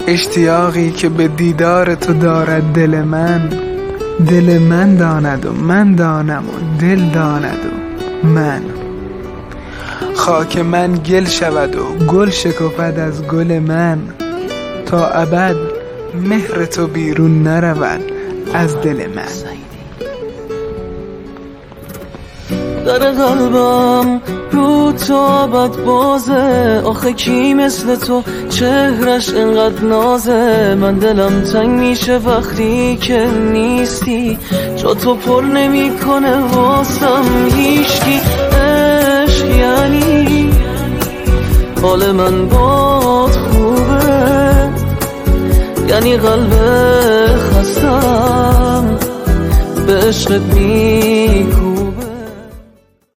اشتیاقی که به دیدار تو دارد دل من داند و من دانم و دل داند و من. خاک من گل شود و گل شکفد از گل من، تا ابد مهر تو بیرون نرود از دل من. در قلبم رو تو ابد بازه، آخه کی مثل تو چهرش انقدر نازه. من دلم تنگ میشه وقتی که نیستی، جا تو پر نمیکنه واسم هیچکی. عشق یعنی حال من باد خوبه، یعنی قلب خستم به عشقت میکوبه.